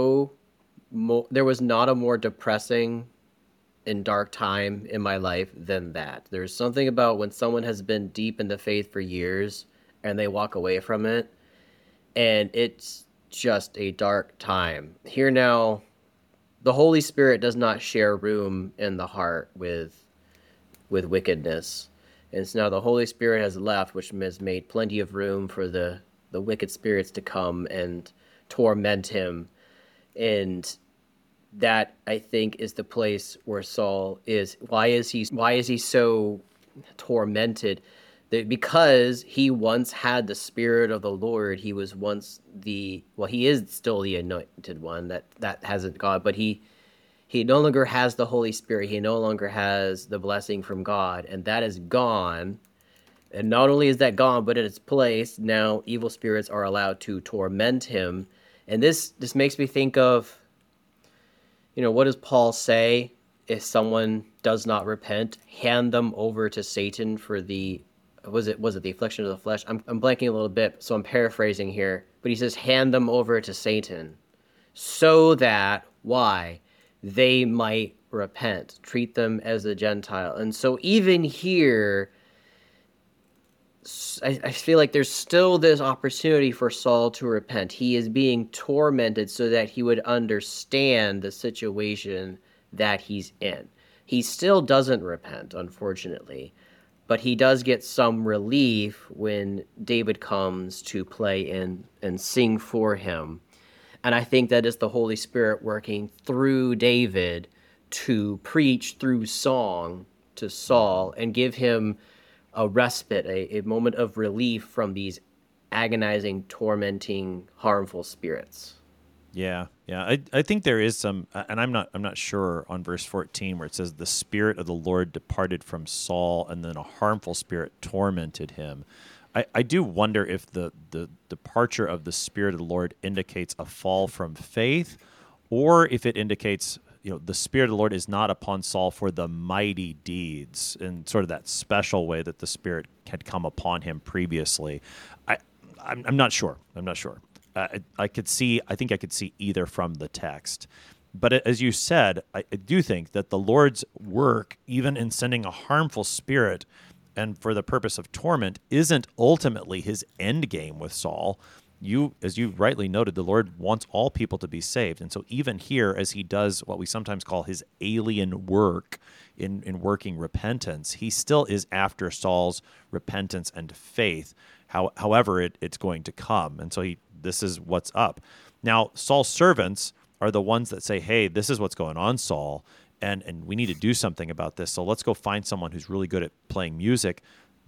not a more depressing and dark time in my life than that. There's something about when someone has been deep in the faith for years and they walk away from it, and it's just a dark time. Here now, the Holy Spirit does not share room in the heart with wickedness. And so now the Holy Spirit has left, which has made plenty of room for the wicked spirits to come and torment him. And that, I think, is the place where Saul is. Why is he so tormented? Because he once had the Spirit of the Lord. He was once he is still the anointed one. That hasn't gone, but he no longer has the Holy Spirit. He no longer has the blessing from God, and that is gone. And not only is that gone, but in its place, now evil spirits are allowed to torment him. And this makes me think of, what does Paul say? If someone does not repent, hand them over to Satan for was it the affliction of the flesh? I'm blanking a little bit, so I'm paraphrasing here. But he says, hand them over to Satan, so that, why? They might repent. Treat them as a Gentile. And so even here, I feel like there's still this opportunity for Saul to repent. He is being tormented so that he would understand the situation that he's in. He still doesn't repent, unfortunately, but he does get some relief when David comes to play and sing for him. And I think that is the Holy Spirit working through David to preach through song to Saul and give him a respite, a moment of relief from these agonizing, tormenting, harmful spirits. Yeah. I think there is some, and I'm not sure on verse 14 where it says the Spirit of the Lord departed from Saul, and then a harmful spirit tormented him. I do wonder if the departure of the Spirit of the Lord indicates a fall from faith, or if it indicates, the Spirit of the Lord is not upon Saul for the mighty deeds in sort of that special way that the Spirit had come upon him previously. I'm not sure. I think I could see either from the text. But as you said, I do think that the Lord's work, even in sending a harmful spirit and for the purpose of torment, isn't ultimately his end game with Saul. As you rightly noted, the Lord wants all people to be saved. And so even here, as he does what we sometimes call his alien work in working repentance, he still is after Saul's repentance and faith, however it's going to come. And so this is what's up. Now, Saul's servants are the ones that say, hey, this is what's going on, Saul, and we need to do something about this. So let's go find someone who's really good at playing music.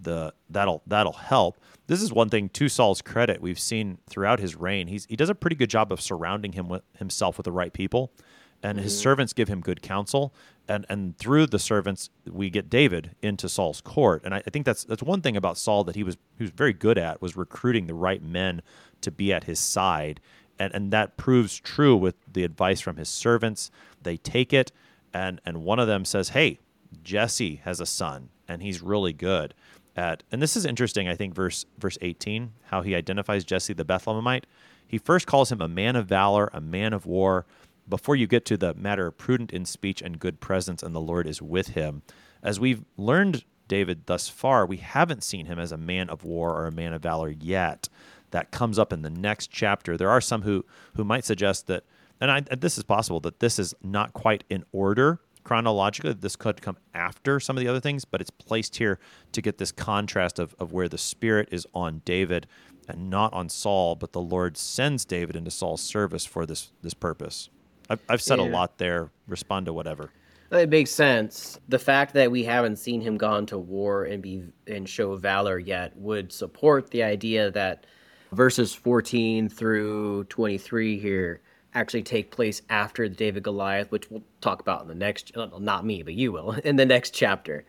That'll help. This is one thing, to Saul's credit, we've seen throughout his reign. He does a pretty good job of surrounding himself with the right people, and his servants give him good counsel. And through the servants, we get David into Saul's court. And I think that's one thing about Saul that he was very good at, was recruiting the right men to be at his side. And that proves true with the advice from his servants. They take it, and one of them says, hey, Jesse has a son, and he's really good at, and this is interesting, I think, verse 18, how he identifies Jesse the Bethlehemite. He first calls him a man of valor, a man of war, before you get to the matter of prudent in speech and good presence, and the Lord is with him. As we've learned David thus far, we haven't seen him as a man of war or a man of valor yet. That comes up in the next chapter. There are some who might suggest that, and this is possible, that this is not quite in order chronologically. This could come after some of the other things, but it's placed here to get this contrast of where the Spirit is on David and not on Saul, but the Lord sends David into Saul's service for this purpose. I've said a lot there. Respond to whatever. It makes sense. The fact that we haven't seen him gone to war and show valor yet would support the idea that verses 14 through 23 here actually take place after the David Goliath, which we'll talk about in the next, not me, but you will, in the next chapter.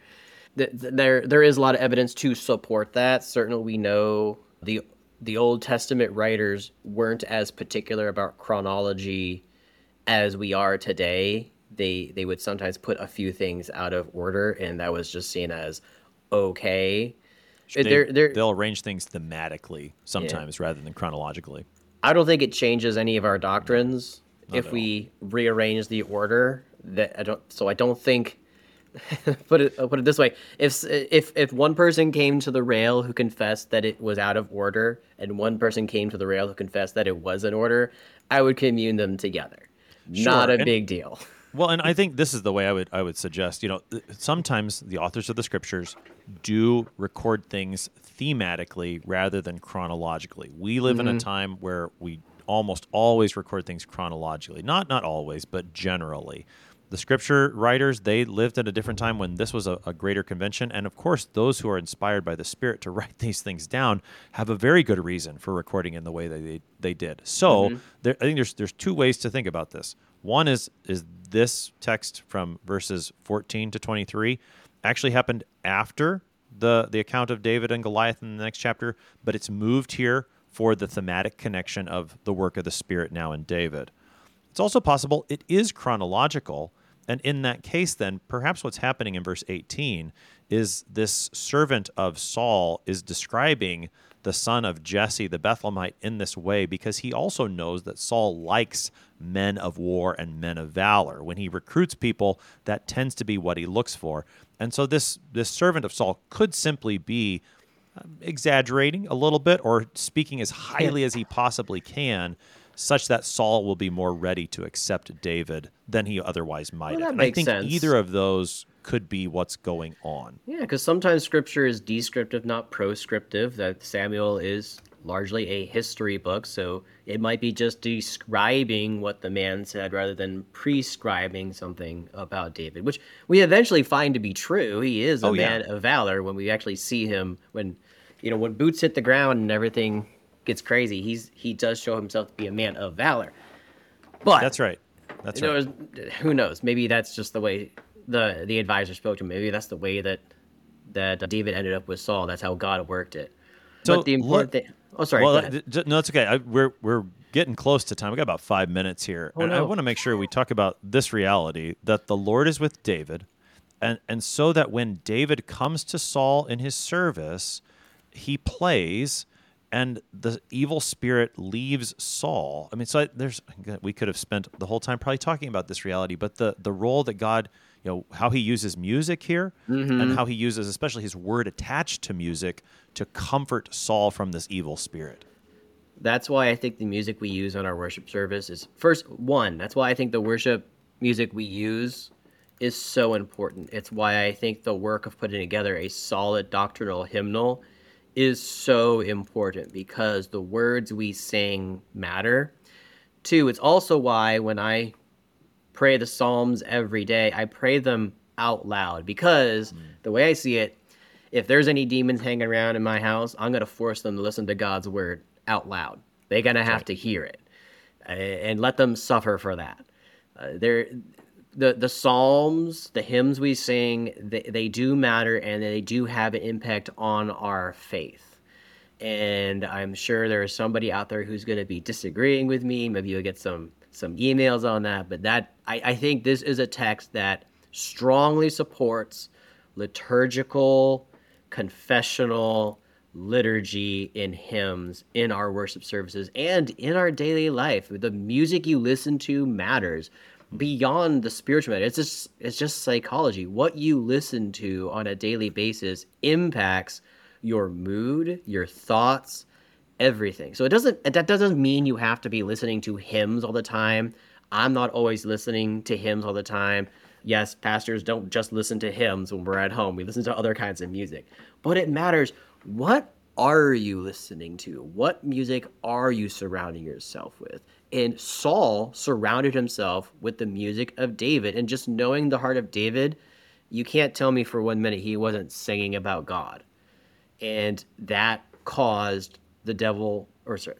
There is a lot of evidence to support that. Certainly we know the Old Testament writers weren't as particular about chronology as we are today. They would sometimes put a few things out of order, and that was just seen as okay. They'll arrange things thematically sometimes rather than chronologically. I don't think it changes any of our doctrines if we rearrange the order. I don't think. Put it this way: if one person came to the rail who confessed that it was out of order, and one person came to the rail who confessed that it was in order, I would commune them together. Sure. Not a big deal. Well, and I think this is the way I would suggest. Sometimes the authors of the scriptures do record things thematically rather than chronologically. We live in a time where we almost always record things chronologically. Not always, but generally. The scripture writers, they lived at a different time when this was a greater convention. And of course, those who are inspired by the Spirit to write these things down have a very good reason for recording in the way that they did. So I think there's two ways to think about this. One is this text from verses 14 to 23 actually happened after the account of David and Goliath in the next chapter, but it's moved here for the thematic connection of the work of the Spirit now in David. It's also possible it is chronological, and in that case then, perhaps what's happening in verse 18 is this servant of Saul is describing the son of Jesse the Bethlehemite in this way because he also knows that Saul likes men of war and men of valor. When he recruits people, that tends to be what he looks for. And so this servant of Saul could simply be exaggerating a little bit or speaking as highly as he possibly can, such that Saul will be more ready to accept David than he otherwise might have. And I think sense. Either of those could be what's going on. Yeah, because sometimes Scripture is descriptive, not proscriptive, that Samuel is largely a history book, so it might be just describing what the man said rather than prescribing something about David, which we eventually find to be true. He is a man of valor when we actually see him, when boots hit the ground and everything gets crazy. He does show himself to be a man of valor. But that's right. Who knows? Maybe that's just the way the advisor spoke to him. Maybe that's the way that David ended up with Saul. That's how God worked it. So but the important thing. Oh, sorry. Well, go ahead. no, it's okay. We're getting close to time. We got about 5 minutes here, and I want to make sure we talk about this reality that the Lord is with David, and so that when David comes to Saul in his service, he plays, and the evil spirit leaves Saul. I mean, so we could have spent the whole time probably talking about this reality, but the role that God, how he uses music here, and how he uses especially his word attached to music to comfort Saul from this evil spirit. That's why I think the music we use on our worship service is, that's why I think the worship music we use is so important. It's why I think the work of putting together a solid doctrinal hymnal is so important, because the words we sing matter. Two, it's also why when I pray the Psalms every day, I pray them out loud, because the way I see it, if there's any demons hanging around in my house, I'm going to force them to listen to God's word out loud. They're going to have to hear it, and let them suffer for that. The Psalms, the hymns we sing, they do matter, and they do have an impact on our faith. And I'm sure there's somebody out there who's going to be disagreeing with me. Maybe you'll get some emails on that. But I think this is a text that strongly supports liturgical, confessional liturgy in hymns, in our worship services, and in our daily life. The music you listen to matters beyond the spiritual matter. It's just psychology. What you listen to on a daily basis impacts your mood, your thoughts, everything. So that doesn't mean you have to be listening to hymns all the time. I'm not always listening to hymns all the time. Yes, pastors don't just listen to hymns when we're at home. We listen to other kinds of music. But it matters. What are you listening to? What music are you surrounding yourself with? And Saul surrounded himself with the music of David. And just knowing the heart of David, you can't tell me for 1 minute he wasn't singing about God. And that caused the devil,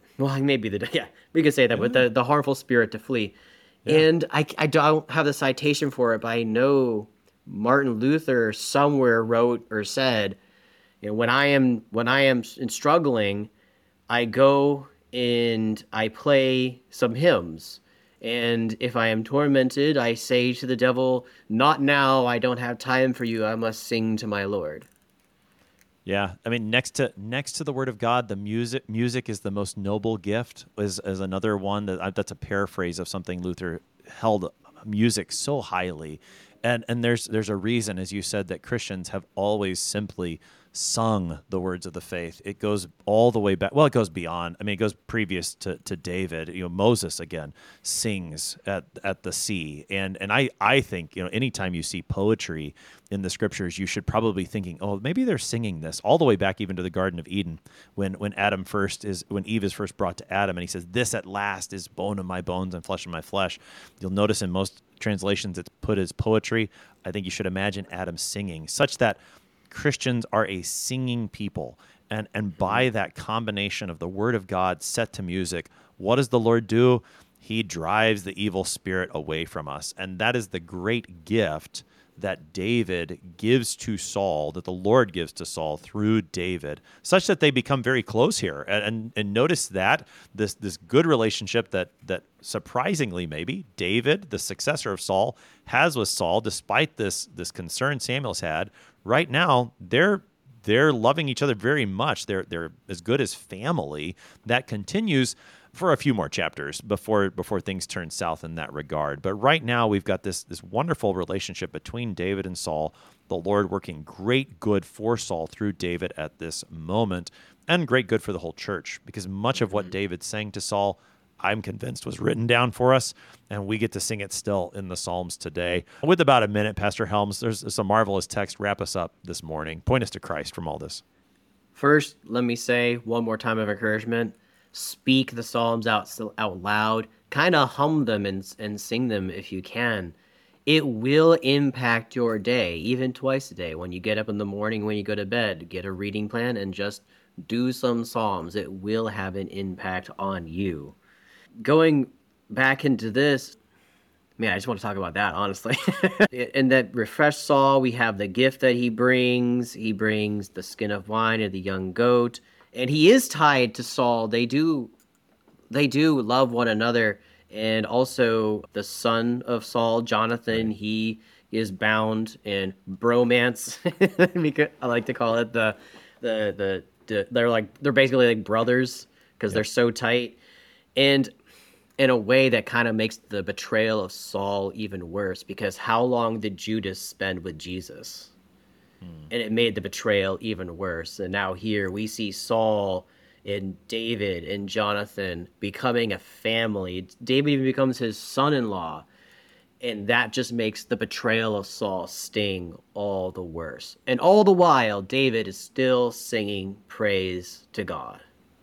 we could say that, with the harmful spirit to flee. Yeah. And I don't have the citation for it, but I know Martin Luther somewhere wrote or said, when I am struggling, I go and I play some hymns. And if I am tormented, I say to the devil, "Not now, I don't have time for you. I must sing to my Lord." Yeah, I mean, next to the Word of God, the music is the most noble gift. Is another one that's a paraphrase of something Luther held music so highly, and there's a reason, as you said, that Christians have always simply sung the words of the faith. It goes all the way back. Well, it goes beyond. I mean, it goes previous to David. Moses again sings at the sea, and I think anytime you see poetry in the scriptures, you should probably be thinking, oh, maybe they're singing this all the way back even to the Garden of Eden, when Eve is first brought to Adam, and he says, "This at last is bone of my bones and flesh of my flesh." You'll notice in most translations it's put as poetry. I think you should imagine Adam singing, such that Christians are a singing people, and by that combination of the Word of God set to music, what does the Lord do? He drives the evil spirit away from us, and that is the great gift that David gives to Saul, that the Lord gives to Saul through David, such that they become very close here. And notice that this good relationship that surprisingly maybe David, the successor of Saul, has with Saul, despite this concern Samuel's had. Right now, they're loving each other very much. They're as good as family. That continues for a few more chapters before things turn south in that regard. But right now, we've got this wonderful relationship between David and Saul, the Lord working great good for Saul through David at this moment, and great good for the whole church, because much of what David sang to Saul, I'm convinced, was written down for us, and we get to sing it still in the Psalms today. With about a minute, Pastor Helms, there's a marvelous text. Wrap us up this morning. Point us to Christ from all this. First, let me say one more time of encouragement. Speak the Psalms out loud. Kind of hum them and sing them if you can. It will impact your day, even twice a day. When you get up in the morning, when you go to bed, get a reading plan and just do some Psalms. It will have an impact on you. Going back into this, man, I just want to talk about that, honestly. In that refreshed Saul, we have the gift that he brings. He brings the skin of wine and the young goat. And he is tied to Saul. They do love one another. And also the son of Saul, Jonathan, he is bound in bromance. I like to call it they're basically like brothers because they're so tight. And in a way that kind of makes the betrayal of Saul even worse, because how long did Judas spend with Jesus? And it made the betrayal even worse. And now here we see Saul and David and Jonathan becoming a family. David even becomes his son-in-law. And that just makes the betrayal of Saul sting all the worse. And all the while, David is still singing praise to God.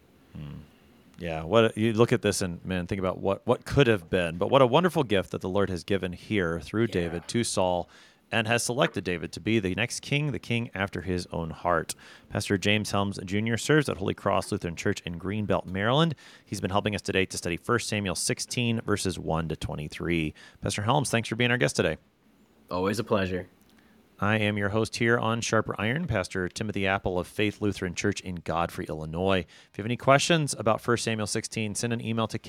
Yeah, what you look at this and, man, think about what could have been. But what a wonderful gift that the Lord has given here through David to Saul, and has selected David to be the next king, the king after his own heart. Pastor James Helms Jr. serves at Holy Cross Lutheran Church in Greenbelt, Maryland. He's been helping us today to study 1 Samuel 16, verses 1 to 23. Pastor Helms, thanks for being our guest today. Always a pleasure. I am your host here on Sharper Iron, Pastor Timothy Apple of Faith Lutheran Church in Godfrey, Illinois. If you have any questions about 1 Samuel 16, send an email to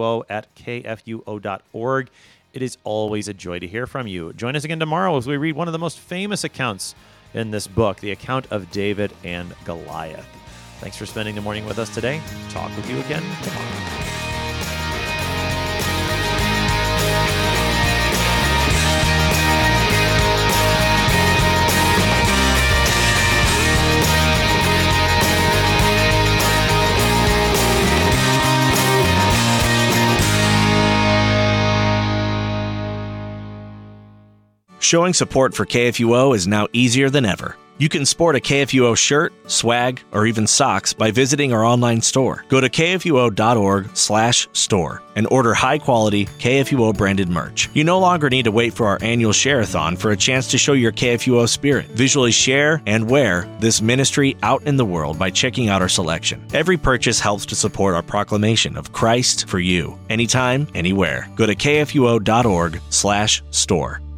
kfuo@kfuo.org. It is always a joy to hear from you. Join us again tomorrow as we read one of the most famous accounts in this book, the account of David and Goliath. Thanks for spending the morning with us today. Talk with you again tomorrow. Showing support for KFUO is now easier than ever. You can sport a KFUO shirt, swag, or even socks by visiting our online store. Go to kfuo.org/store and order high-quality KFUO-branded merch. You no longer need to wait for our annual share-a-thon for a chance to show your KFUO spirit. Visually share and wear this ministry out in the world by checking out our selection. Every purchase helps to support our proclamation of Christ for you, anytime, anywhere. Go to kfuo.org/store.